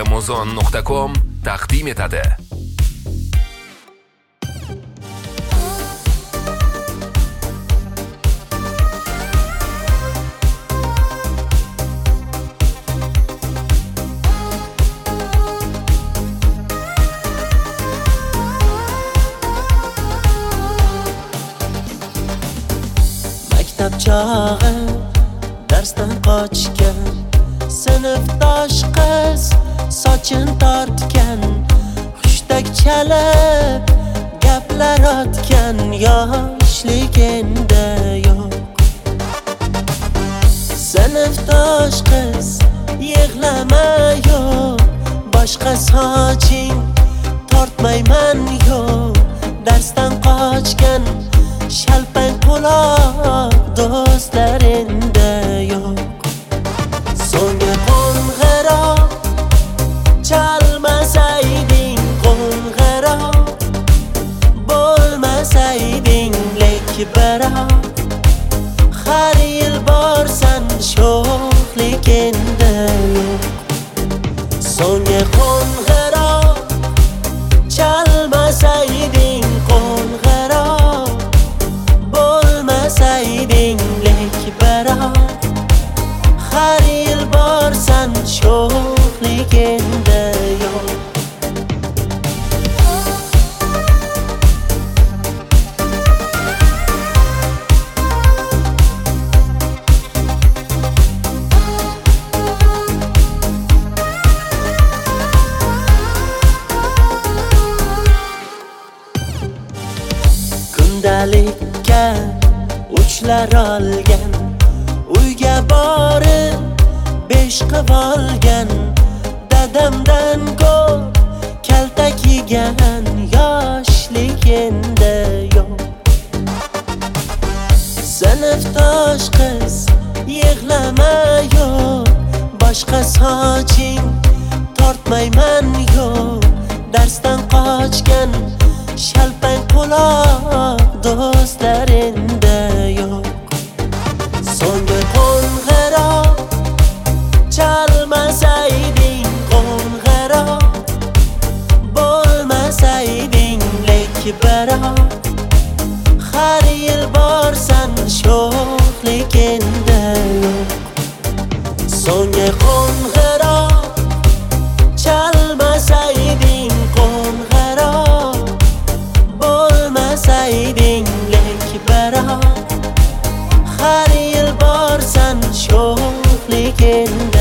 Amazon.com taqdim etadi. Maktab chog'i darsdan qochgan sinfdosh qiz sochin tortgan, hushtak chalib gaplar otgan, yoshlik endi yo'q. Sinfdosh qiz yig'lama yo'q, boshqa soching tortmayman yo'q. Darsdan qochgan shalpang quloq do'stlar endi yo'q. So'nggi qo'ng'iroq chalmasayding, qo'ng'iroq bo'lmasayding, lek biroq har yil borsan sho'xlik endi yo'q. So'nggi qo'ng'iroq chalmasayding, qo'ng'iroq bo'lmasayding, lek biroq har yil borsan sho'xlik endi yo'q. Kundalikka uchlar olgan, uyga borib besh qivolgan, dadamdan ko'p kaltak yegan, yoshlik endi yo'q. Sinfdosh qiz yig'lama yo'q, boshqa soching tortmayman yo'q. Darsdan qochgan shalpang quloq do'stlar endi yo'q. So'nggi qo'ng'iroq chalmasayding, qo'ng'iroq bo'lmasayding, lek biroq har yil borsan sho'xlik endi yo'q. So'nggi qo'ng'iroq chalmasayding, qo'ng'iroq bo'lmasayding, lek biroq har yil borsan sho'xlik endi